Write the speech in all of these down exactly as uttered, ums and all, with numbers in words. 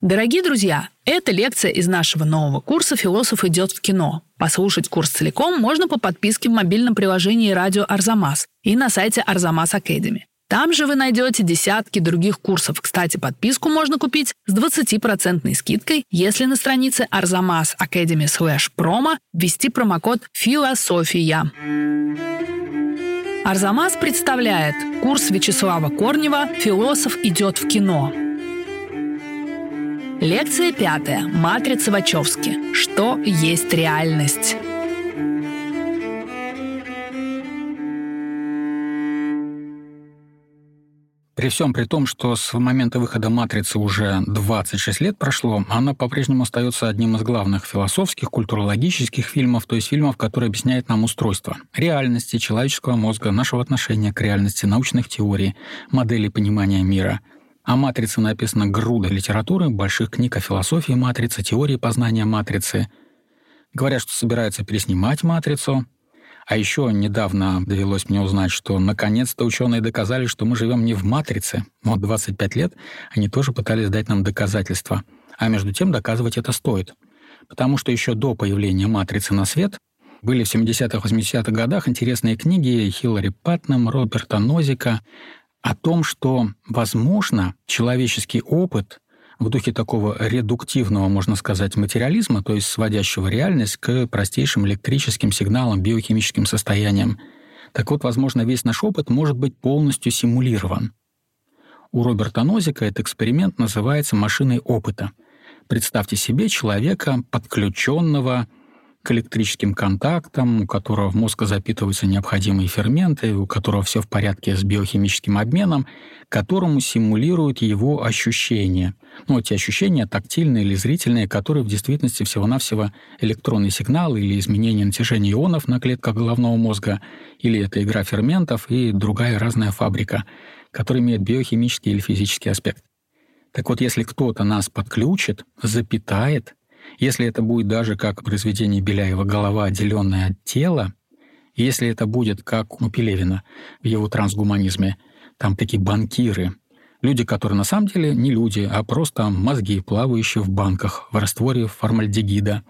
Дорогие друзья, это лекция из нашего нового курса «Философ идет в кино». Послушать курс целиком можно по подписке в мобильном приложении «Радио Арзамас» и на сайте Арзамас Academy. Там же вы найдете десятки других курсов. Кстати, подписку можно купить с двадцатипроцентной скидкой, если на странице Арзамас Academy слэш промо ввести промокод «Философия». Арзамас представляет курс Вячеслава Корнева «Философ идет в кино». Лекция пятая. Матрица Вачовски. Что есть реальность? При всем при том, что с момента выхода «Матрицы» уже двадцать шесть лет прошло, она по-прежнему остается одним из главных философских, культурологических фильмов, то есть фильмов, которые объясняют нам устройство реальности, человеческого мозга, нашего отношения к реальности, научных теорий, моделей понимания мира. О «Матрице» написана груда литературы, больших книг о философии «Матрицы», теории познания «Матрицы». Говорят, что собираются переснимать «Матрицу». А еще недавно довелось мне узнать, что наконец-то ученые доказали, что мы живем не в «Матрице». Вот двадцать пять лет они тоже пытались дать нам доказательства. А между тем доказывать это стоит. Потому что еще до появления «Матрицы» на свет были в семидесятых-восьмидесятых годах интересные книги Хиллари Паттнам, Роберта Нозика о том, что, возможно, человеческий опыт в духе такого редуктивного, можно сказать, материализма, то есть сводящего реальность к простейшим электрическим сигналам, биохимическим состояниям. Так вот, возможно, весь наш опыт может быть полностью симулирован. У Роберта Нозика этот эксперимент называется «машиной опыта». Представьте себе человека, подключенного к электрическим контактам, у которого в мозг запитываются необходимые ферменты, у которого все в порядке с биохимическим обменом, которому симулируют его ощущения. Ну, эти ощущения тактильные или зрительные, которые в действительности всего-навсего электронные сигналы или изменение натяжения ионов на клетках головного мозга, или это игра ферментов и другая разная фабрика, которая имеет биохимический или физический аспект. Так вот, если кто-то нас подключит, запитает, если это будет даже как произведение Беляева «Голова, отделенная от тела», если это будет как у Пелевина в его трансгуманизме, там такие банкиры, люди, которые на самом деле не люди, а просто мозги, плавающие в банках, в растворе формальдегида,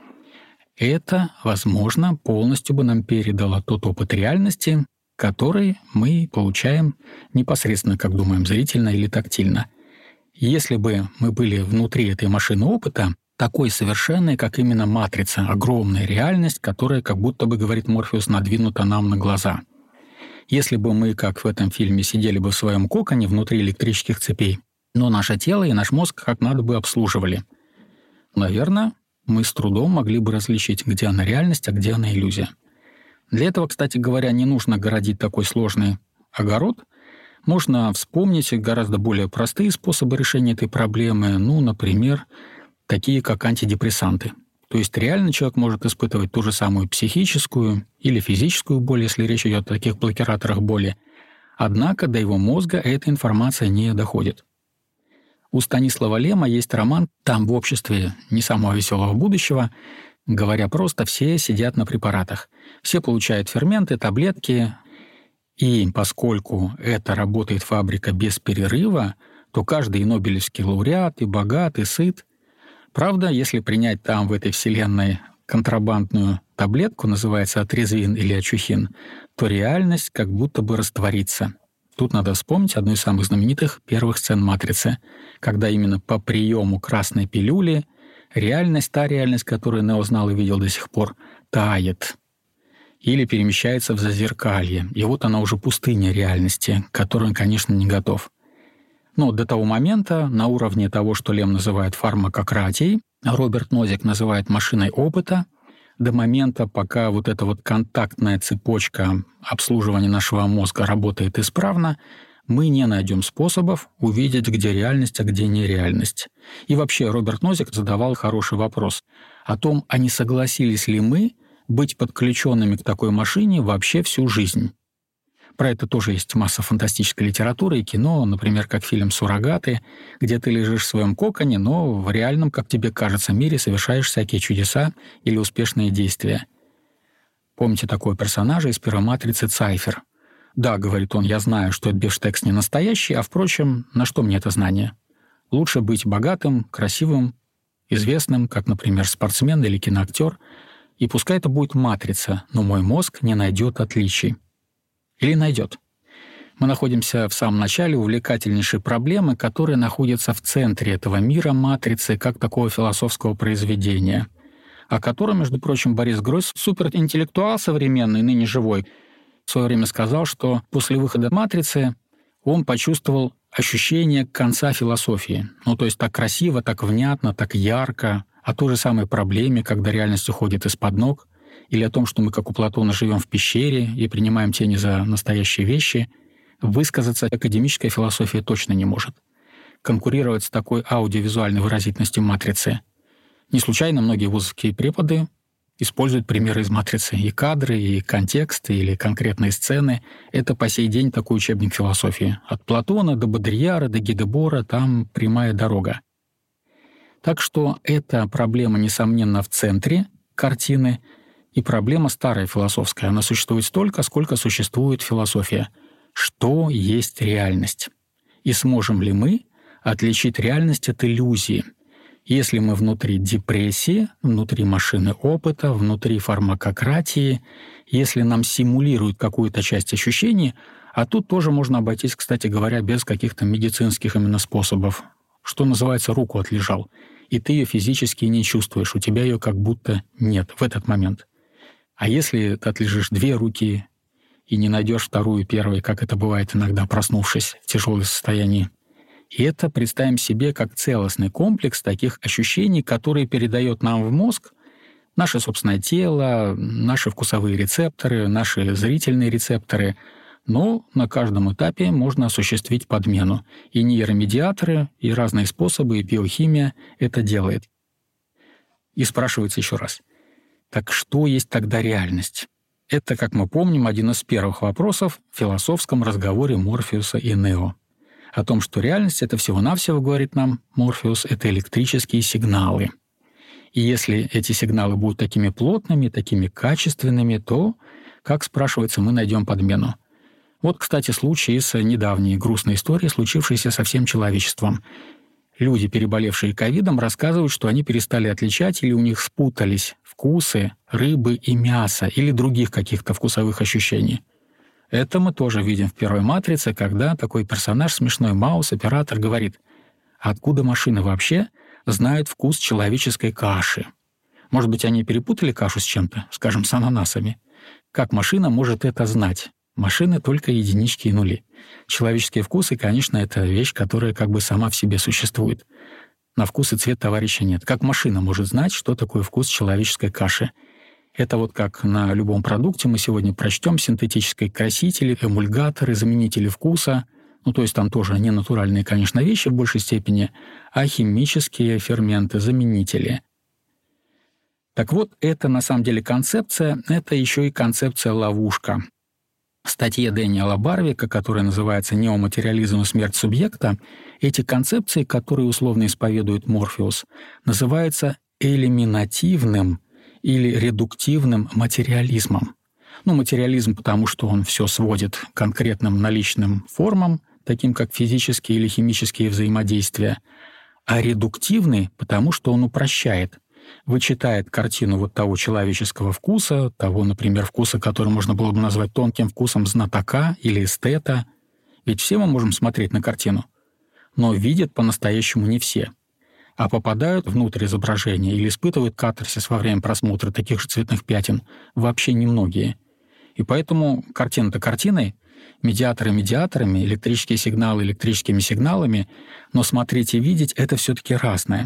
это, возможно, полностью бы нам передало тот опыт реальности, который мы получаем непосредственно, как думаем, зрительно или тактильно. Если бы мы были внутри этой машины опыта, такой совершенной, как именно «Матрица», огромная реальность, которая, как будто бы, говорит Морфеус, надвинута нам на глаза. Если бы мы, как в этом фильме, сидели бы в своем коконе внутри электрических цепей, но наше тело и наш мозг как надо бы обслуживали, наверное, мы с трудом могли бы различить, где она реальность, а где она иллюзия. Для этого, кстати говоря, не нужно городить такой сложный огород. Можно вспомнить гораздо более простые способы решения этой проблемы, ну, например, такие как антидепрессанты. То есть реально человек может испытывать ту же самую психическую или физическую боль, если речь идет о таких блокираторах боли. Однако до его мозга эта информация не доходит. У Станислава Лема есть роман «Там в обществе не самого веселого будущего». Говоря просто, все сидят на препаратах. Все получают ферменты, таблетки. И поскольку это работает фабрика без перерыва, то каждый и нобелевский лауреат, и богат, и сыт. Правда, если принять там, в этой вселенной, контрабандную таблетку, называется атрезвин или ачухин, то реальность как будто бы растворится. Тут надо вспомнить одну из самых знаменитых первых сцен «Матрицы», когда именно по приему красной пилюли реальность, та реальность, которую Нео знал и видел до сих пор, тает или перемещается в зазеркалье. И вот она уже пустыня реальности, к которой он, конечно, не готов. Но до того момента на уровне того, что Лем называет фармакократией, Роберт Нозик называет машиной опыта, до момента, пока вот эта вот контактная цепочка обслуживания нашего мозга работает исправно, мы не найдем способов увидеть, где реальность, а где нереальность. И вообще Роберт Нозик задавал хороший вопрос о том, а не согласились ли мы быть подключенными к такой машине вообще всю жизнь. Про это тоже есть масса фантастической литературы и кино, например, как фильм «Суррогаты», где ты лежишь в своем коконе, но в реальном, как тебе кажется, мире совершаешь всякие чудеса или успешные действия. Помните такого персонажа из первой «Матрицы» Цайфер? «Да, — говорит он, — я знаю, что этот бифштекс не настоящий, а, впрочем, на что мне это знание? Лучше быть богатым, красивым, известным, как, например, спортсмен или киноактер, и пускай это будет матрица, но мой мозг не найдет отличий. Или найдет. Мы находимся в самом начале увлекательнейшей проблемы, которая находится в центре этого мира матрицы, как такого философского произведения, о котором, между прочим, Борис Гройс, суперинтеллектуал современный, ныне живой, в свое время сказал, что после выхода «Матрицы» он почувствовал ощущение конца философии. Ну, то есть так красиво, так внятно, так ярко, о той же самой проблеме, когда реальность уходит из-под ног, или о том, что мы, как у Платона, живем в пещере и принимаем тени за настоящие вещи, высказаться академическая философия точно не может. Конкурировать с такой аудиовизуальной выразительностью «Матрицы». Не случайно многие вузовские преподы используют примеры из «Матрицы». И кадры, и контексты, или конкретные сцены — это по сей день такой учебник философии. От Платона до Бодрияра, до Ги Дебора там прямая дорога. Так что эта проблема, несомненно, в центре картины, и проблема старая философская. Она существует столько, сколько существует философия. Что есть реальность? И сможем ли мы отличить реальность от иллюзии? Если мы внутри депрессии, внутри машины опыта, внутри фармакократии, если нам симулируют какую-то часть ощущений, а тут тоже можно обойтись, кстати говоря, без каких-то медицинских именно способов. Что называется, руку отлежал, и ты ее физически не чувствуешь, у тебя ее как будто нет в этот момент. А если ты отлежишь две руки и не найдешь вторую, первую, как это бывает иногда, проснувшись в тяжелом состоянии, и это представим себе как целостный комплекс таких ощущений, которые передает нам в мозг наше собственное тело, наши вкусовые рецепторы, наши зрительные рецепторы. Но на каждом этапе можно осуществить подмену. И нейромедиаторы, и разные способы, и биохимия это делает. И спрашивается еще раз, так что есть тогда реальность? Это, как мы помним, один из первых вопросов в философском разговоре Морфеуса и Нео. О том, что реальность — это всего-навсего, говорит нам Морфеус, это электрические сигналы. И если эти сигналы будут такими плотными, такими качественными, то, как спрашивается, мы найдем подмену. Вот, кстати, случай из недавней грустной истории, случившейся со всем человечеством. Люди, переболевшие ковидом, рассказывают, что они перестали отличать или у них спутались вкусы рыбы и мяса или других каких-то вкусовых ощущений. Это мы тоже видим в первой «Матрице», когда такой персонаж, смешной Маус, оператор, говорит, откуда машины вообще знают вкус человеческой каши? Может быть, они перепутали кашу с чем-то, скажем, с ананасами? Как машина может это знать? Машины только единички и нули. Человеческие вкусы, конечно, это вещь, которая как бы сама в себе существует. На вкус и цвет товарища нет. Как машина может знать, что такое вкус человеческой каши? Это вот как на любом продукте мы сегодня прочтем синтетические красители, эмульгаторы, заменители вкуса. Ну, то есть там тоже не натуральные, конечно, вещи в большей степени, а химические ферменты, заменители. Так вот, это на самом деле концепция, это еще и концепция-ловушка. В статье Дэниела Барвика, которая называется «Неоматериализм и смерть субъекта», эти концепции, которые условно исповедует Морфеус, называются элиминативным или редуктивным материализмом. Ну, материализм, потому что он все сводит к конкретным наличным формам, таким как физические или химические взаимодействия, а редуктивный, потому что он упрощает, вычитает картину вот того человеческого вкуса, того, например, вкуса, который можно было бы назвать тонким вкусом знатока или эстета. Ведь все мы можем смотреть на картину, но видят по-настоящему не все, а попадают внутрь изображения или испытывают катарсис во время просмотра таких же цветных пятен вообще немногие. И поэтому картина-то картиной, медиаторы медиаторами, электрические сигналы электрическими сигналами, но смотреть и видеть — это все-таки разное.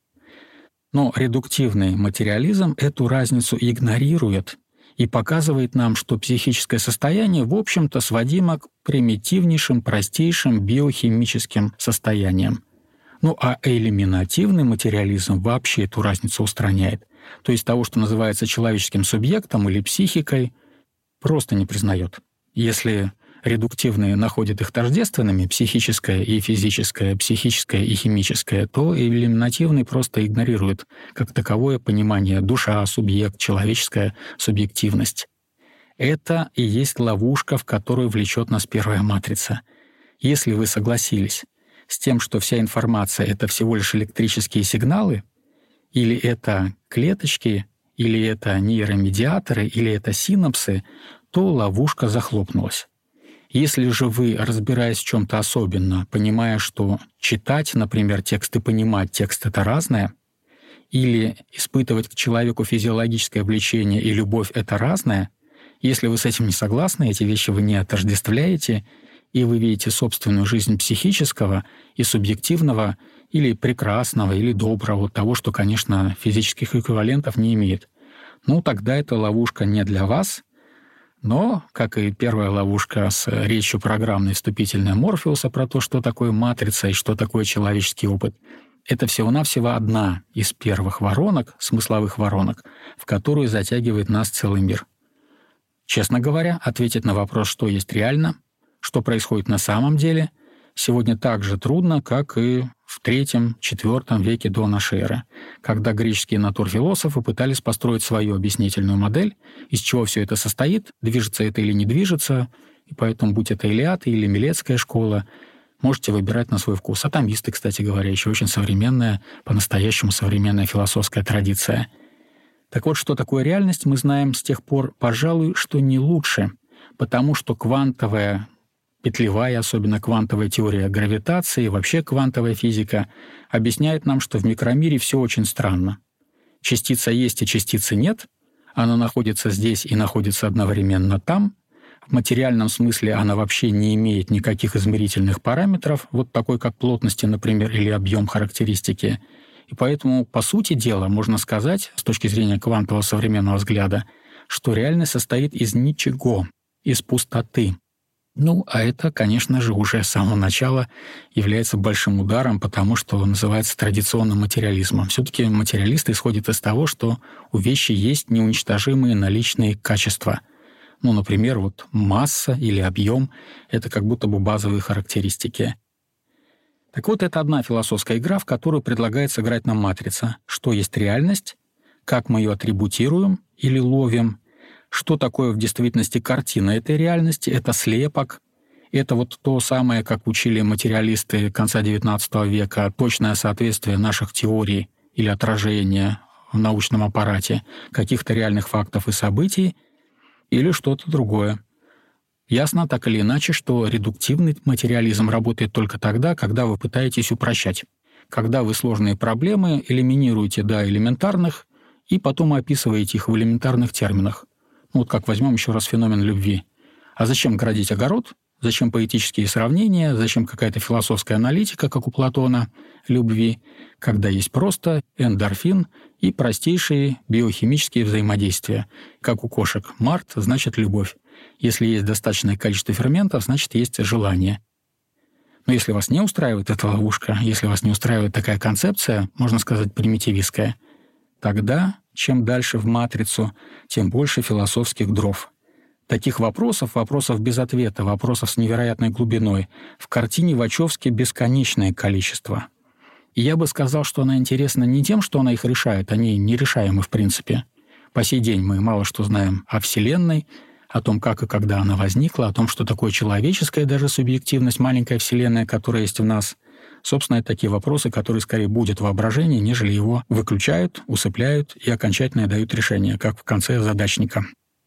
Но редуктивный материализм эту разницу игнорирует и показывает нам, что психическое состояние, в общем-то, сводимо к примитивнейшим, простейшим биохимическим состояниям. Ну а элиминативный материализм вообще эту разницу устраняет. То есть того, что называется человеческим субъектом или психикой, просто не признает. Если редуктивные находят их тождественными, психическое и физическое, психическое и химическое, то элиминативный просто игнорирует как таковое понимание душа, субъект, человеческая субъективность. Это и есть ловушка, в которую влечет нас первая матрица. Если вы согласились с тем, что вся информация — это всего лишь электрические сигналы, или это клеточки, или это нейромедиаторы, или это синапсы, то ловушка захлопнулась. Если же вы, разбираясь в чем-то особенно, понимая, что читать, например, текст и понимать текст — это разное, или испытывать к человеку физиологическое влечение и любовь — это разное, если вы с этим не согласны, эти вещи вы не отождествляете, и вы видите собственную жизнь психического и субъективного, или прекрасного, или доброго, того, что, конечно, физических эквивалентов не имеет, ну, тогда эта ловушка не для вас. Но, как и первая ловушка с речью программной вступительной Морфеуса про то, что такое матрица и что такое человеческий опыт, это всего-навсего одна из первых воронок, смысловых воронок, в которую затягивает нас целый мир. Честно говоря, ответить на вопрос, что есть реально, что происходит на самом деле, сегодня так же трудно, как и в третьем-четвертом веке до нашей эры, когда греческие натурфилософы пытались построить свою объяснительную модель, из чего все это состоит, движется это или не движется, и поэтому, будь это Илиада или Милетская школа, можете выбирать на свой вкус. Атомисты, кстати говоря, еще очень современная, по-настоящему современная философская традиция. Так вот, что такое реальность, мы знаем с тех пор, пожалуй, что не лучше, потому что квантовая петлевая, особенно квантовая теория гравитации, вообще квантовая физика, объясняет нам, что в микромире все очень странно. Частица есть и частицы нет, она находится здесь и находится одновременно там. В материальном смысле она вообще не имеет никаких измерительных параметров, вот такой как плотности, например, или объем характеристики. И поэтому, по сути дела, можно сказать, с точки зрения квантового современного взгляда, что реальность состоит из ничего, из пустоты. Ну, а это, конечно же, уже с самого начала является большим ударом, потому что называется традиционным материализмом. Все-таки материалисты исходят из того, что у вещи есть неуничтожимые наличные качества. Ну, например, вот масса или объем — это как будто бы базовые характеристики. Так вот, это одна философская игра, в которую предлагает сыграть нам матрица. Что есть реальность, как мы ее атрибутируем или ловим, что такое в действительности картина этой реальности, это слепок, это вот то самое, как учили материалисты конца девятнадцатого века, точное соответствие наших теорий или отражение в научном аппарате каких-то реальных фактов и событий, или что-то другое. Ясно так или иначе, что редуктивный материализм работает только тогда, когда вы пытаетесь упрощать, когда вы сложные проблемы элиминируете до элементарных и потом описываете их в элементарных терминах. Вот как возьмем еще раз феномен любви. А зачем градить огород? Зачем поэтические сравнения? Зачем какая-то философская аналитика, как у Платона, любви, когда есть просто эндорфин и простейшие биохимические взаимодействия? Как у кошек. Март — значит любовь. Если есть достаточное количество ферментов, значит есть желание. Но если вас не устраивает эта ловушка, если вас не устраивает такая концепция, можно сказать, примитивистская, тогда чем дальше в матрицу, тем больше философских дров. Таких вопросов, вопросов без ответа, вопросов с невероятной глубиной в картине Вачовски бесконечное количество. И я бы сказал, что она интересна не тем, что она их решает, они нерешаемы в принципе. По сей день мы мало что знаем о Вселенной, о том, как и когда она возникла, о том, что такое человеческая даже субъективность, маленькая Вселенная, которая есть в нас. Собственно, это такие вопросы, которые скорее будут воображение, нежели его выключают, усыпляют и окончательно дают решение, как в конце задачника.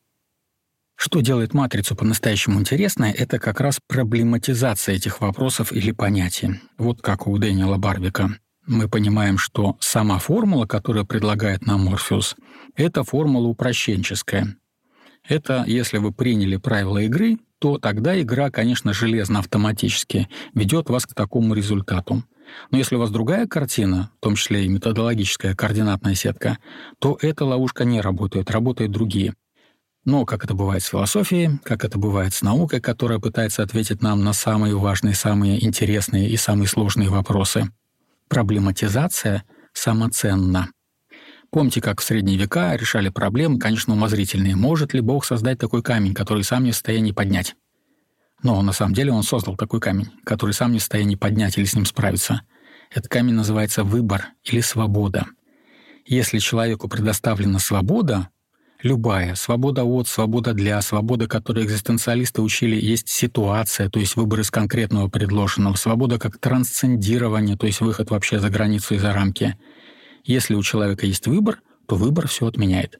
Что делает матрицу по-настоящему интересной, это как раз проблематизация этих вопросов или понятий. Вот как у Дэниела Барвика. Мы понимаем, что сама формула, которую предлагает нам Морфеус, это формула упрощенческая. Это если вы приняли правила игры, то тогда игра, конечно, железно автоматически ведет вас к такому результату. Но если у вас другая картина, в том числе и методологическая координатная сетка, то эта ловушка не работает, работают другие. Но, как это бывает с философией, как это бывает с наукой, которая пытается ответить нам на самые важные, самые интересные и самые сложные вопросы, проблематизация самоценна. Помните, как в средние века решали проблемы, конечно, умозрительные. Может ли Бог создать такой камень, который сам не в состоянии поднять? Но на самом деле он создал такой камень, который сам не в состоянии поднять или с ним справиться. Этот камень называется выбор или свобода. Если человеку предоставлена свобода, Любая. Свобода от, свобода для, свобода, которую экзистенциалисты учили, есть ситуация, то есть выбор из конкретного предложенного, свобода как трансцендирование, то есть выход вообще за границу и за рамки. Если у человека есть выбор, то выбор все отменяет.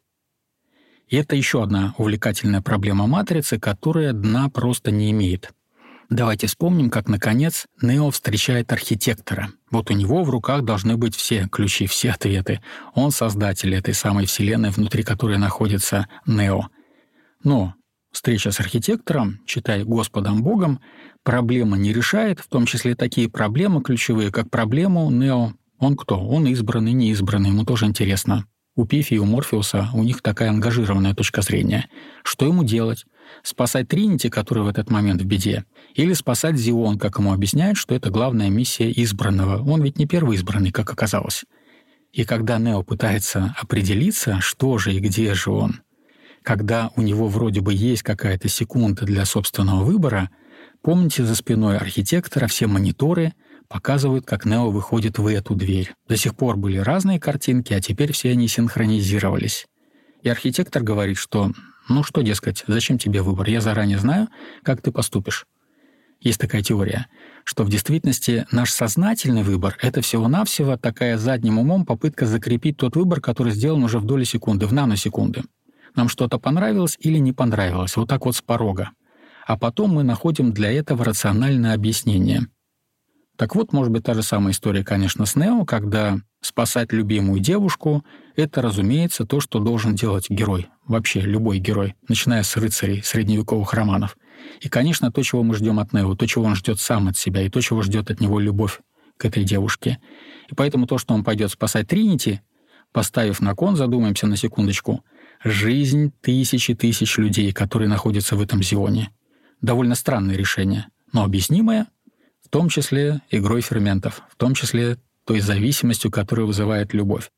И это еще одна увлекательная проблема матрицы, которая дна просто не имеет. Давайте вспомним, как, наконец, Нео встречает архитектора. Вот у него в руках должны быть все ключи, все ответы. Он создатель этой самой вселенной, внутри которой находится Нео. Но встреча с архитектором, читай Господом Богом, проблемы не решает, в том числе такие проблемы ключевые, как проблему Нео. Он кто? Он избранный, неизбранный, ему тоже интересно. У Пифи и у Морфеуса у них такая ангажированная точка зрения. Что ему делать? Спасать Тринити, который в этот момент в беде? Или спасать Зион, как ему объясняют, что это главная миссия избранного? Он ведь не первый избранный, как оказалось. И когда Нео пытается определиться, что же и где же он, когда у него вроде бы есть какая-то секунда для собственного выбора, помните, за спиной архитектора все мониторы показывают, как Нео выходит в эту дверь. До сих пор были разные картинки, а теперь все они синхронизировались. И архитектор говорит, что ну что, дескать, зачем тебе выбор? Я заранее знаю, как ты поступишь. Есть такая теория, что в действительности наш сознательный выбор — это всего-навсего такая задним умом попытка закрепить тот выбор, который сделан уже в доли секунды, в наносекунды. Нам что-то понравилось или не понравилось, вот так вот с порога. А потом мы находим для этого рациональное объяснение. Так вот, может быть, та же самая история, конечно, с Нео, когда спасать любимую девушку — это, разумеется, то, что должен делать герой, вообще любой герой, начиная с рыцарей средневековых романов. И, конечно, то, чего мы ждем от Нео, то, чего он ждет сам от себя, и то, чего ждет от него любовь к этой девушке. И поэтому то, что он пойдет спасать Тринити, поставив на кон, задумаемся на секундочку, жизнь тысячи тысяч людей, которые находятся в этом Зионе. Довольно странное решение, но объяснимое, в том числе игрой ферментов, в том числе той зависимостью, которую вызывает любовь.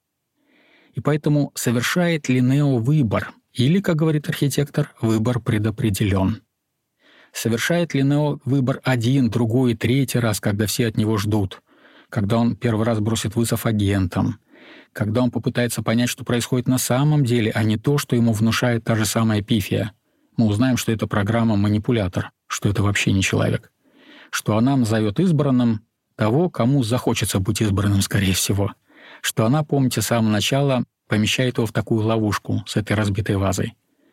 И поэтому совершает ли Нео выбор? Или, как говорит архитектор, выбор предопределен. Совершает ли Нео выбор один, другой, третий раз, когда все от него ждут? Когда он первый раз бросит вызов агентам? Когда он попытается понять, что происходит на самом деле, а не то, что ему внушает та же самая Пифия? Мы узнаем, что это программа-манипулятор, что это вообще не человек. Что она назовет избранным того, кому захочется быть избранным, скорее всего. Что она, помните, с самого начала помещает его в такую ловушку с этой разбитой вазой.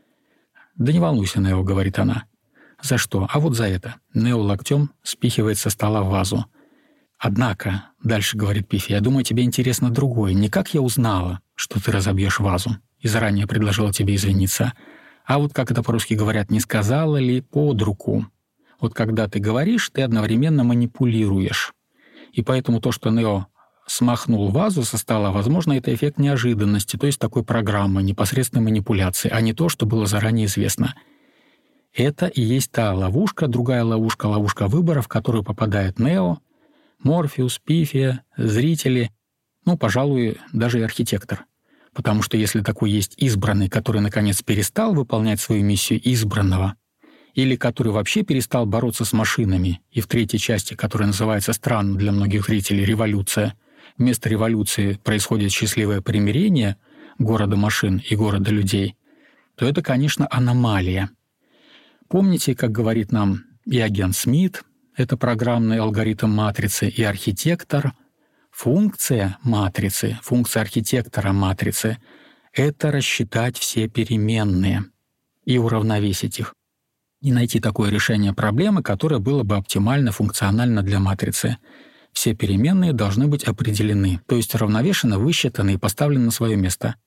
«Да не волнуйся, Нео», — говорит она. «За что? А вот за это». Нео локтем спихивает со стола вазу. «Однако», — дальше говорит Пифи, — «я думаю, тебе интересно другое. Не как я узнала, что ты разобьешь вазу и заранее предложила тебе извиниться, а вот, как это по-русски говорят, не сказала ли под руку. Вот когда ты говоришь, ты одновременно манипулируешь. И поэтому то, что Нео смахнул вазу со стола, возможно, это эффект неожиданности, то есть такой программы, непосредственной манипуляции, а не то, что было заранее известно. Это и есть та ловушка, другая ловушка, ловушка выбора, в которую попадает Нео, Морфеус, Пифия, зрители, ну, пожалуй, даже и архитектор. Потому что если такой есть избранный, который, наконец, перестал выполнять свою миссию избранного, или который вообще перестал бороться с машинами, и в третьей части, которая называется странно для многих зрителей «Революция», вместо революции происходит счастливое примирение города машин и города людей, то это, конечно, аномалия. Помните, как говорит нам и агент Смит, это программный алгоритм матрицы, и архитектор, функция матрицы, функция архитектора матрицы — это рассчитать все переменные и уравновесить их. И найти такое решение проблемы, которое было бы оптимально функционально для матрицы. Все переменные должны быть определены, то есть равновешенно высчитаны и поставлены на свое место.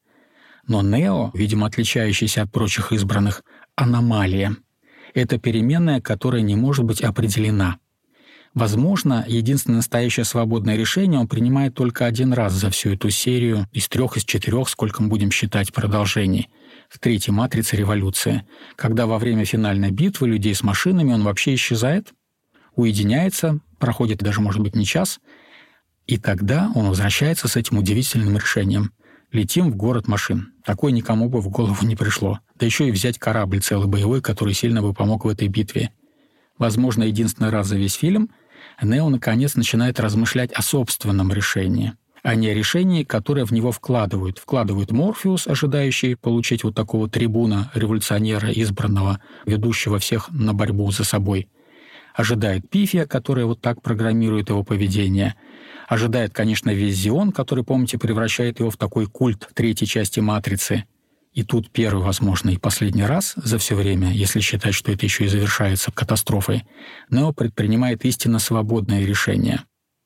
Но Нео, видимо, отличающийся от прочих избранных, аномалия. Это переменная, которая не может быть определена. Возможно, единственное настоящее свободное решение он принимает только один раз за всю эту серию из трех, из четырех, сколько мы будем считать продолжений, в третьей матрице революции, когда во время финальной битвы людей с машинами он вообще исчезает, уединяется, проходит даже, может быть, не час, и тогда он возвращается с этим удивительным решением. Летим в город машин. Такое никому бы в голову не пришло. Да еще и взять корабль целый боевой, который сильно бы помог в этой битве. Возможно, единственный раз за весь фильм Нео наконец начинает размышлять о собственном решении. а не о решении, которое в него вкладывают. Вкладывают Морфеус, ожидающий получить вот такого трибуна, революционера, избранного, ведущего всех на борьбу за собой. Ожидает Пифия, которая вот так программирует его поведение. Ожидает, конечно, весь Зион, который, помните, превращает его в такой культ третьей части «Матрицы». И тут первый, возможно, и последний раз за все время, если считать, что это еще и завершается катастрофой, Нео предпринимает истинно свободное решение.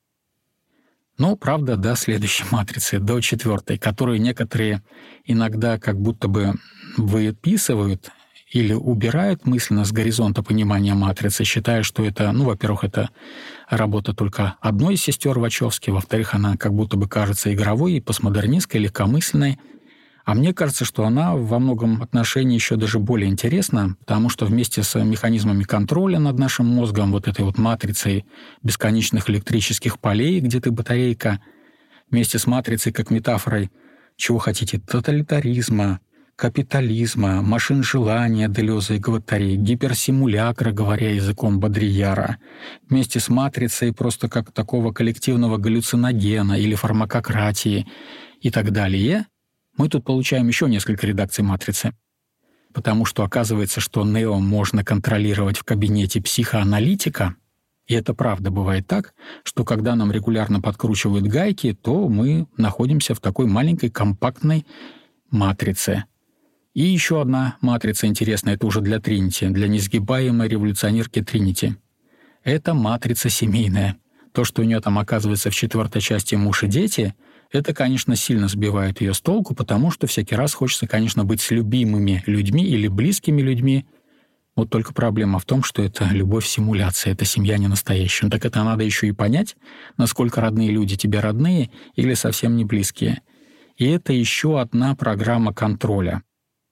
Но, правда, до следующей матрицы, до четвертой, которую некоторые иногда как будто бы выписывают или убирают мысленно с горизонта понимания матрицы, считая, что это, ну, во-первых, это работа только одной из сестер Вачовски, во-вторых, она как будто бы кажется игровой и постмодернистской, легкомысленной. А мне кажется, что она во многом отношении еще даже более интересна, потому что вместе с механизмами контроля над нашим мозгом, вот этой вот матрицей бесконечных электрических полей, где ты батарейка, вместе с матрицей как метафорой, чего хотите, тоталитаризма, капитализма, машин желания Делеза и Гваттари, гиперсимулякра, говоря языком Бодрияра, вместе с матрицей просто как такого коллективного галлюциногена или фармакократии и так далее, мы тут получаем еще несколько редакций матрицы. Потому что оказывается, что Нео можно контролировать в кабинете психоаналитика, и это правда бывает так, что когда нам регулярно подкручивают гайки, то мы находимся в такой маленькой компактной матрице. И еще одна матрица интересная, это уже для Тринити, для несгибаемой революционерки Тринити. Это матрица семейная. То, что у нее там оказывается в четвертой части «Муж и дети», это, конечно, сильно сбивает ее с толку, потому что всякий раз хочется, конечно, быть с любимыми людьми или близкими людьми. Вот только проблема в том, что это любовь-симуляция, это семья не настоящая. Так это надо еще и понять, насколько родные люди тебе родные или совсем не близкие. И это еще одна программа контроля.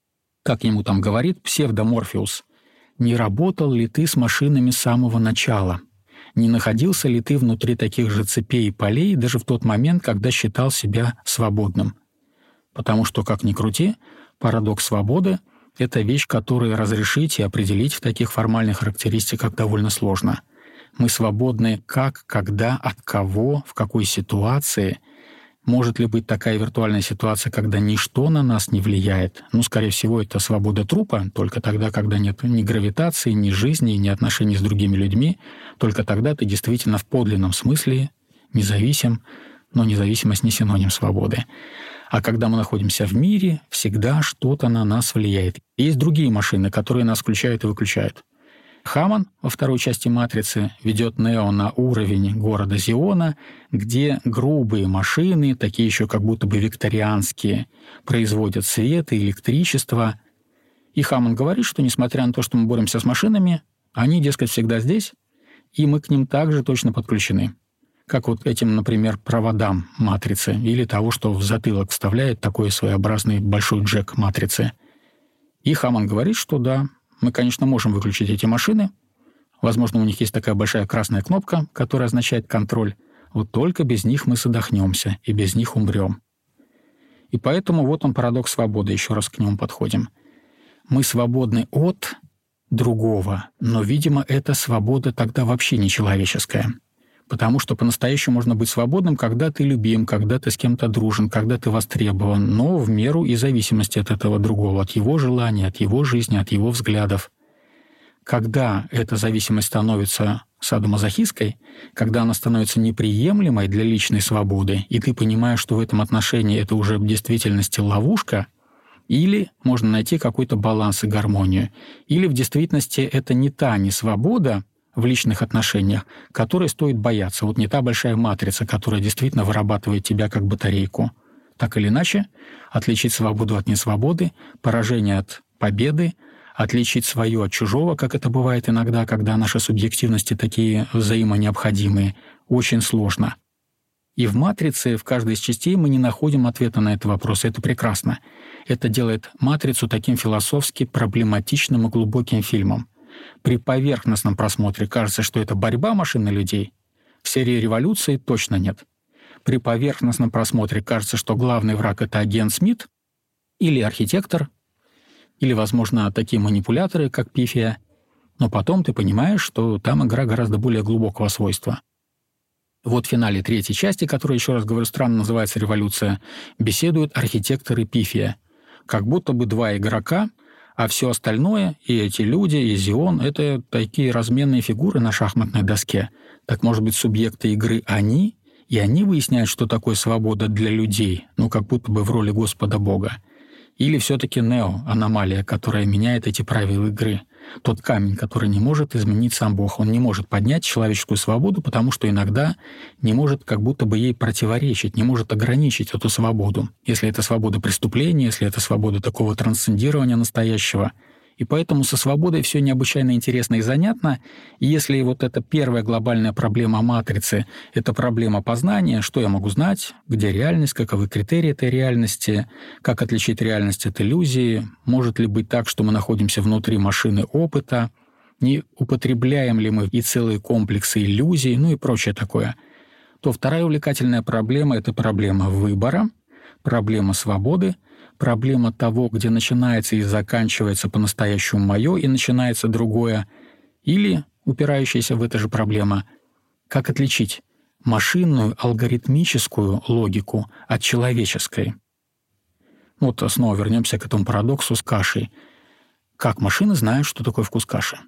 Как ему там говорит псевдоморфеус, «Не работал ли ты с машинами с самого начала? Не находился ли ты внутри таких же цепей и полей даже в тот момент, когда считал себя свободным?» Потому что, как ни крути, парадокс свободы — это вещь, которую разрешить и определить в таких формальных характеристиках довольно сложно. Мы свободны как, когда, от кого, в какой ситуации. Может ли быть такая виртуальная ситуация, когда ничто на нас не влияет? Ну, скорее всего, это свобода трупа, только тогда, когда нет ни гравитации, ни жизни, ни отношений с другими людьми. Только тогда ты действительно в подлинном смысле независим, но независимость не синоним свободы. А когда мы находимся в мире, всегда что-то на нас влияет. Есть другие машины, которые нас включают и выключают. Хаман во второй части «Матрицы» ведет Нео на уровень города Зиона, где грубые машины, такие еще как будто бы викторианские, производят свет и электричество. И Хаман говорит, что несмотря на то, что мы боремся с машинами, они, дескать, всегда здесь, и мы к ним также точно подключены. Как вот этим, например, проводам «Матрицы» или того, что в затылок вставляет такой своеобразный большой джек «Матрицы». И Хаман говорит, что да, мы, конечно, можем выключить эти машины. Возможно, у них есть такая большая красная кнопка, которая означает контроль. Вот только без них мы задохнемся и без них умрем. И поэтому вот он парадокс свободы, еще раз к нему подходим. Мы свободны от другого, но, видимо, эта свобода тогда вообще не человеческая. Потому что по-настоящему можно быть свободным, когда ты любим, когда ты с кем-то дружен, когда ты востребован, но в меру и зависимости от этого другого, от его желаний, от его жизни, от его взглядов. Когда эта зависимость становится садомазохистской, когда она становится неприемлемой для личной свободы, и ты понимаешь, что в этом отношении это уже в действительности ловушка, или можно найти какой-то баланс и гармонию, или в действительности это не та несвобода в личных отношениях, которой стоит бояться. Вот не та большая матрица, которая действительно вырабатывает тебя как батарейку. Так или иначе, отличить свободу от несвободы, поражение от победы, отличить свое от чужого, как это бывает иногда, когда наши субъективности такие взаимонеобходимые, очень сложно. И в «Матрице», в каждой из частей мы не находим ответа на этот вопрос. Это прекрасно. Это делает «Матрицу» таким философски проблематичным и глубоким фильмом. При поверхностном просмотре кажется, что это борьба машин и людей. В серии «Революции» точно нет. При поверхностном просмотре кажется, что главный враг — это агент Смит или архитектор, или, возможно, такие манипуляторы, как Пифия. Но потом ты понимаешь, что там игра гораздо более глубокого свойства. Вот в финале третьей части, которая, еще раз говорю, странно называется «Революция», беседуют архитекторы Пифия. Как будто бы два игрока, а все остальное, и эти люди, и Зион — это такие разменные фигуры на шахматной доске. Так, может быть, субъекты игры они, и они выясняют, что такое свобода для людей, ну, как будто бы в роли Господа Бога. Или все-таки Нео — аномалия, которая меняет эти правила игры. Тот камень, который не может изменить сам Бог. Он не может поднять человеческую свободу, потому что иногда не может как будто бы ей противоречить, не может ограничить эту свободу. Если это свобода преступления, если это свобода такого трансцендирования настоящего. И поэтому со свободой все необычайно интересно и занятно. И если вот эта первая глобальная проблема матрицы — это проблема познания, что я могу знать, где реальность, каковы критерии этой реальности, как отличить реальность от иллюзии, может ли быть так, что мы находимся внутри машины опыта, не употребляем ли мы и целые комплексы иллюзий, ну и прочее такое, то вторая увлекательная проблема — это проблема выбора, проблема свободы, проблема того, где начинается и заканчивается по-настоящему моё, и начинается другое, или упирающаяся в эту же проблема, как отличить машинную алгоритмическую логику от человеческой. Вот снова вернемся к этому парадоксу с кашей. Как машины знают, что такое вкус каши?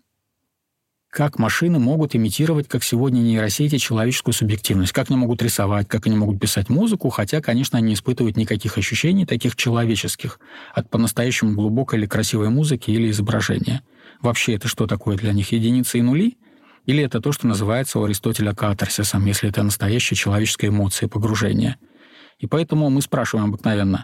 Как машины могут имитировать, как сегодня нейросети, человеческую субъективность, как они могут рисовать, как они могут писать музыку, хотя, конечно, они не испытывают никаких ощущений таких человеческих от по-настоящему глубокой или красивой музыки или изображения. Вообще это что такое для них, единицы и нули? Или это то, что называется у Аристотеля катарсисом, если это настоящая человеческая эмоция, погружение? И поэтому мы спрашиваем обыкновенно,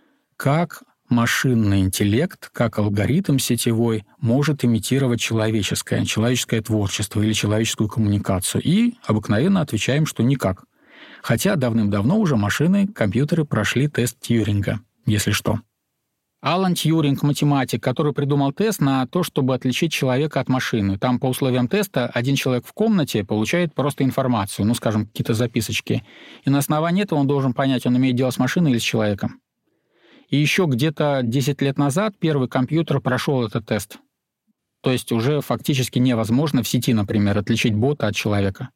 как машинный интеллект, как алгоритм сетевой, может имитировать человеческое, человеческое творчество или человеческую коммуникацию. И обыкновенно отвечаем, что никак. Хотя давным-давно уже машины, компьютеры прошли тест Тьюринга, если что. Алан Тьюринг, математик, который придумал тест на то, чтобы отличить человека от машины. Там по условиям теста один человек в комнате получает просто информацию, ну, скажем, какие-то записочки. И на основании этого он должен понять, он имеет дело с машиной или с человеком. И еще где-то десять лет назад первый компьютер прошел этот тест. То есть уже фактически невозможно в сети, например, отличить бота от человека.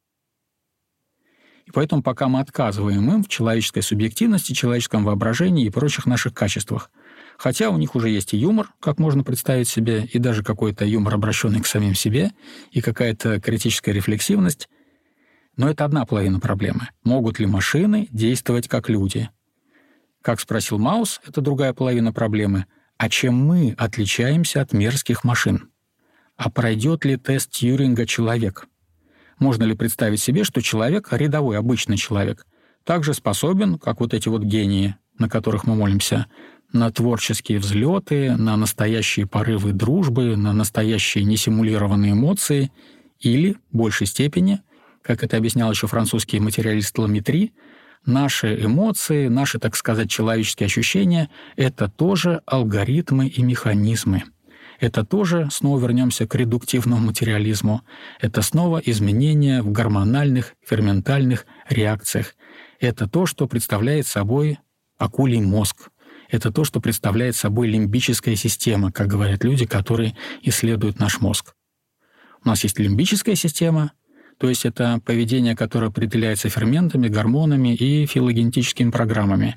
И поэтому пока мы отказываем им в человеческой субъективности, человеческом воображении и прочих наших качествах. Хотя у них уже есть и юмор, как можно представить себе, и даже какой-то юмор, обращенный к самим себе, и какая-то критическая рефлексивность. Но это одна половина проблемы. Могут ли машины действовать как люди? Как спросил Маус, это другая половина проблемы. А чем мы отличаемся от мерзких машин? А пройдет ли тест Тьюринга человек? Можно ли представить себе, что человек, рядовой, обычный человек, также способен, как вот эти вот гении, на которых мы молимся, на творческие взлеты, на настоящие порывы дружбы, на настоящие несимулированные эмоции, или, в большей степени, как это объяснял еще французский материалист Ламетри, наши эмоции, наши, так сказать, человеческие ощущения — это тоже алгоритмы и механизмы. Это тоже, снова вернемся к редуктивному материализму, это снова изменения в гормональных, ферментальных реакциях. Это то, что представляет собой акулий мозг. Это то, что представляет собой лимбическая система, как говорят люди, которые исследуют наш мозг. У нас есть лимбическая система, то есть это поведение, которое определяется ферментами, гормонами и филогенетическими программами.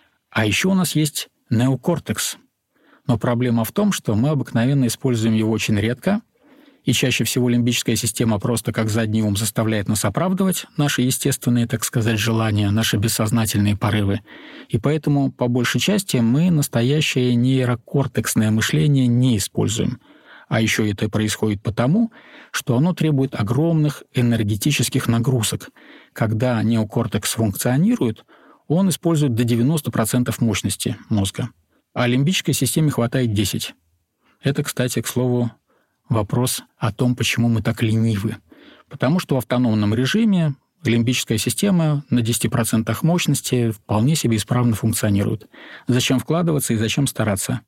А еще у нас есть неокортекс. Но проблема в том, что мы обыкновенно используем его очень редко, и чаще всего лимбическая система просто как задний ум заставляет нас оправдывать наши естественные, так сказать, желания, наши бессознательные порывы. И поэтому, по большей части, мы настоящее нейрокортексное мышление не используем. А еще это происходит потому, что оно требует огромных энергетических нагрузок. Когда неокортекс функционирует, он использует до девяноста процентов мощности мозга, а лимбической системе хватает десять процентов. Это, кстати, к слову, вопрос о том, почему мы так ленивы. Потому что в автономном режиме лимбическая система на десяти процентах мощности вполне себе исправно функционирует. Зачем вкладываться и зачем стараться?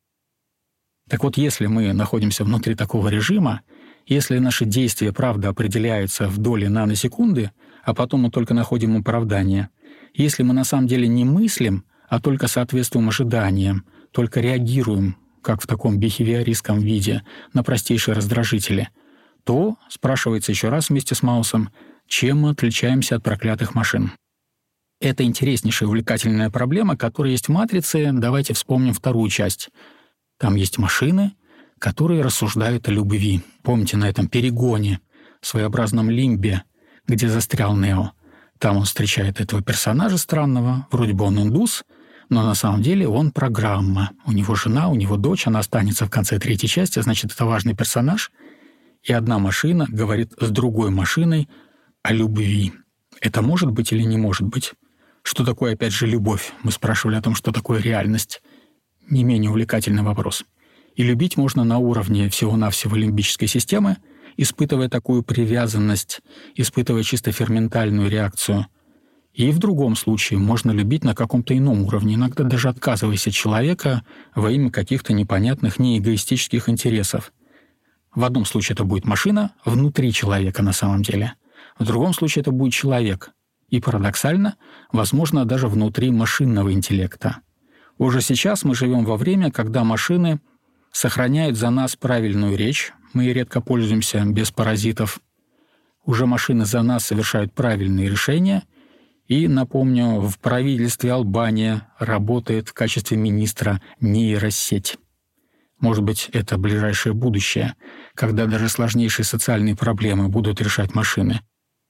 Так вот, если мы находимся внутри такого режима, если наши действия, правда, определяются в доли наносекунды, а потом мы только находим оправдание, если мы на самом деле не мыслим, а только соответствуем ожиданиям, только реагируем, как в таком бихевиористском виде, на простейшие раздражители, то, спрашивается еще раз вместе с Маусом, чем мы отличаемся от проклятых машин. Это интереснейшая увлекательная проблема, которая есть в «Матрице». Давайте вспомним вторую часть. Там есть машины, которые рассуждают о любви. Помните, на этом перегоне, своеобразном лимбе, где застрял Нео, там он встречает этого персонажа странного, вроде бы он индус, но на самом деле он программа. У него жена, у него дочь, она останется в конце третьей части, значит, это важный персонаж. И одна машина говорит с другой машиной о любви. Это может быть или не может быть? Что такое, опять же, любовь? Мы спрашивали о том, что такое реальность. Не менее увлекательный вопрос. И любить можно на уровне всего-навсего лимбической системы, испытывая такую привязанность, испытывая чисто ферментальную реакцию. И в другом случае можно любить на каком-то ином уровне, иногда даже отказываясь от человека во имя каких-то непонятных неэгоистических интересов. В одном случае это будет машина внутри человека на самом деле. В другом случае это будет человек. И парадоксально, возможно, даже внутри машинного интеллекта. Уже сейчас мы живем во время, когда машины сохраняют за нас правильную речь, мы редко пользуемся без паразитов. Уже машины за нас совершают правильные решения. И, напомню, в правительстве Албании работает в качестве министра нейросеть. Может быть, это ближайшее будущее, когда даже сложнейшие социальные проблемы будут решать машины.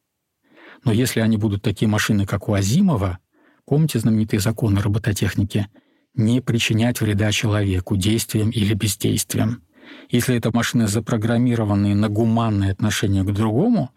Но если они будут такие машины, как у Азимова, помните знаменитые законы робототехники, не причинять вреда человеку действием или бездействием. Если это машины, запрограммированные на гуманное отношение к другому,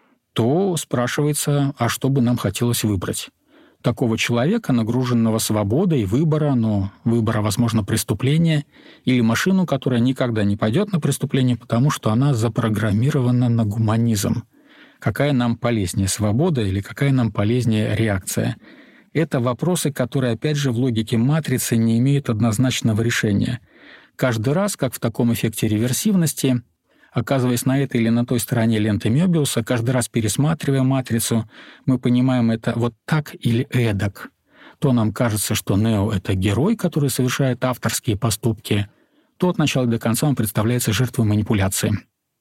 то спрашивается, а что бы нам хотелось выбрать? Такого человека, нагруженного свободой выбора, но выбора, возможно, преступления, или машину, которая никогда не пойдет на преступление, потому что она запрограммирована на гуманизм. Какая нам полезнее, свобода или какая нам полезнее реакция? Это вопросы, которые, опять же, в логике матрицы не имеют однозначного решения. Каждый раз, как в таком эффекте реверсивности, оказываясь на этой или на той стороне ленты Мёбиуса, каждый раз пересматривая матрицу, мы понимаем это вот так или эдак. То нам кажется, что Нео — это герой, который совершает авторские поступки, то от начала до конца он представляется жертвой манипуляции.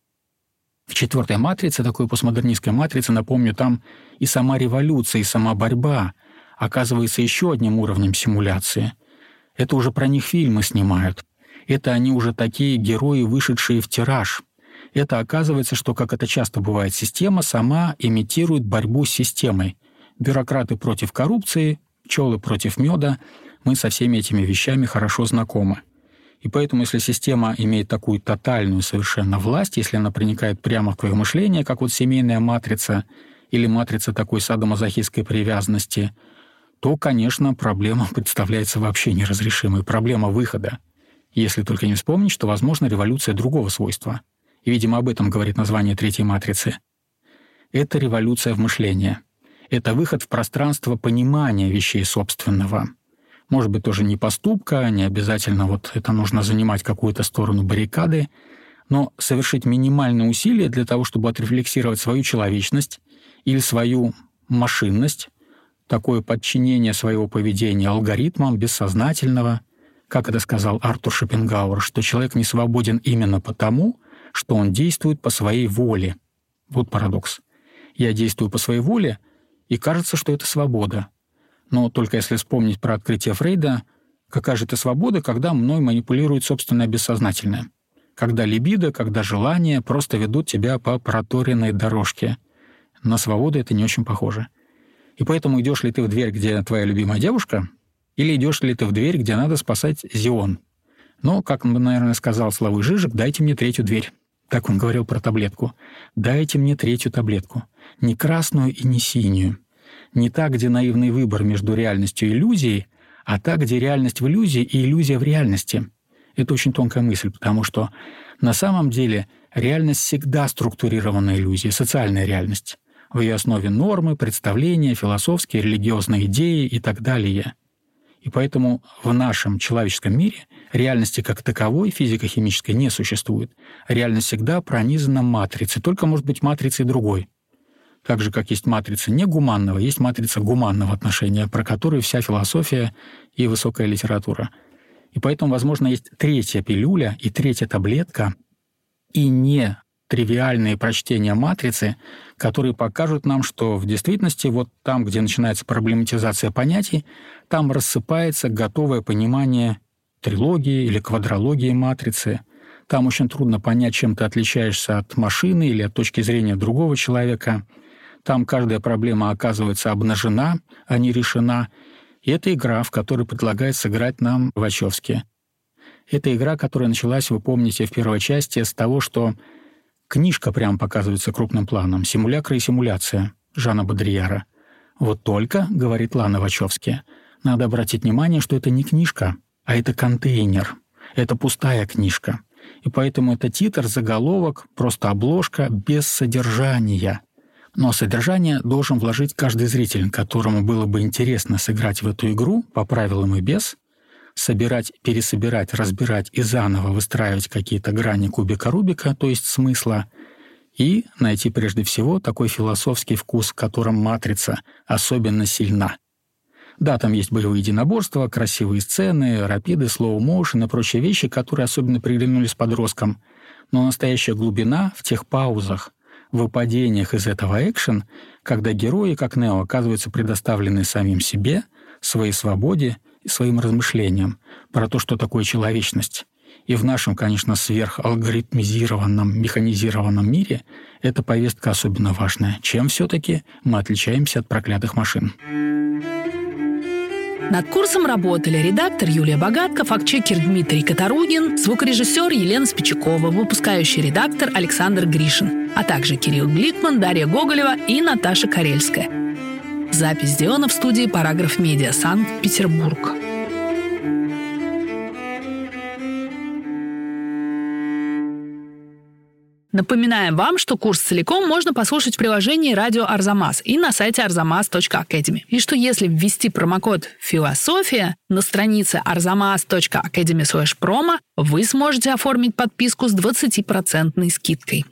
В четвертой матрице, такой постмодернистской матрице, напомню, там и сама революция, и сама борьба оказывается еще одним уровнем симуляции. Это уже про них фильмы снимают. Это они уже такие герои, вышедшие в тираж. Это оказывается, что, как это часто бывает, система сама имитирует борьбу с системой. Бюрократы против коррупции, пчелы против меда. Мы со всеми этими вещами хорошо знакомы. И поэтому, если система имеет такую тотальную совершенно власть, если она проникает прямо в твое мышление, как вот семейная матрица или матрица такой садомазохистской привязанности, то, конечно, проблема представляется вообще неразрешимой. Проблема выхода. Если только не вспомнить, что возможна революция другого свойства. И, видимо, об этом говорит название третьей матрицы. Это революция в мышлении. Это выход в пространство понимания вещей собственного. Может быть, тоже не поступка, не обязательно вот это нужно занимать какую-то сторону баррикады, но совершить минимальные усилия для того, чтобы отрефлексировать свою человечность или свою машинность, такое подчинение своего поведения алгоритмам бессознательного, как это сказал Артур Шопенгауэр, что человек не свободен именно потому, что он действует по своей воле. Вот парадокс. Я действую по своей воле, и кажется, что это свобода. Но только если вспомнить про открытие Фрейда, какая же это свобода, когда мной манипулирует собственное бессознательное? Когда либидо, когда желания просто ведут тебя по проторенной дорожке. На свободу это не очень похоже. И поэтому идешь ли ты в дверь, где твоя любимая девушка, или идешь ли ты в дверь, где надо спасать Зион? Но, как, наверное, сказал Славой Жижик, дайте мне третью дверь. Так он говорил про таблетку. Дайте мне третью таблетку. Не красную и не синюю. Не та, где наивный выбор между реальностью и иллюзией, а та, где реальность в иллюзии и иллюзия в реальности. Это очень тонкая мысль, потому что на самом деле реальность всегда структурированная иллюзия, социальная реальность. В ее основе нормы, представления, философские, религиозные идеи и так далее. И поэтому в нашем человеческом мире реальности как таковой, физико-химической, не существует. Реальность всегда пронизана матрицей, только может быть матрицей другой. Так же, как есть матрица негуманного, есть матрица гуманного отношения, про которую вся философия и высокая литература. И поэтому, возможно, есть третья пилюля и третья таблетка, и не тривиальные прочтения матрицы, которые покажут нам, что в действительности вот там, где начинается проблематизация понятий, там рассыпается готовое понимание трилогии или квадрологии матрицы. Там очень трудно понять, чем ты отличаешься от машины или от точки зрения другого человека. Там каждая проблема оказывается обнажена, а не решена. И это игра, в которой предлагает сыграть нам Вачовски. Это игра, которая началась, вы помните, в первой части с того, что книжка прямо показывается крупным планом. «Симулякры и симуляция» Жана Бодрияра. Вот только, говорит Лана Вачовски, надо обратить внимание, что это не книжка, а это контейнер. Это пустая книжка. И поэтому это титр, заголовок, просто обложка без содержания. Но содержание должен вложить каждый зритель, которому было бы интересно сыграть в эту игру по правилам и без, собирать, пересобирать, разбирать и заново выстраивать какие-то грани кубика Рубика, то есть смысла, и найти прежде всего такой философский вкус, в котором матрица особенно сильна. Да, там есть боевые единоборства, красивые сцены, рапиды, слоу-моушен и прочие вещи, которые особенно приглянулись подросткам. Но настоящая глубина в тех паузах, выпадениях из этого экшен, когда герои, как Нео, оказываются предоставлены самим себе, своей свободе и своим размышлениям про то, что такое человечность. И в нашем, конечно, сверхалгоритмизированном, механизированном мире эта повестка особенно важная. Чем все-таки мы отличаемся от проклятых машин? Над курсом работали редактор Юлия Богатко, фактчекер Дмитрий Катаругин, звукорежиссер Елена Спичакова, выпускающий редактор Александр Гришин, а также Кирилл Гликман, Дарья Гоголева и Наташа Карельская. Запись сделана в студии «Параграф Медиа», Санкт-Петербург. Напоминаем вам, что курс целиком можно послушать в приложении «Радио Арзамас» и на сайте арзамас точка академи. И что если ввести промокод «Философия» на странице арзамас точка академи слэш промо, вы сможете оформить подписку с двадцатипроцентной скидкой.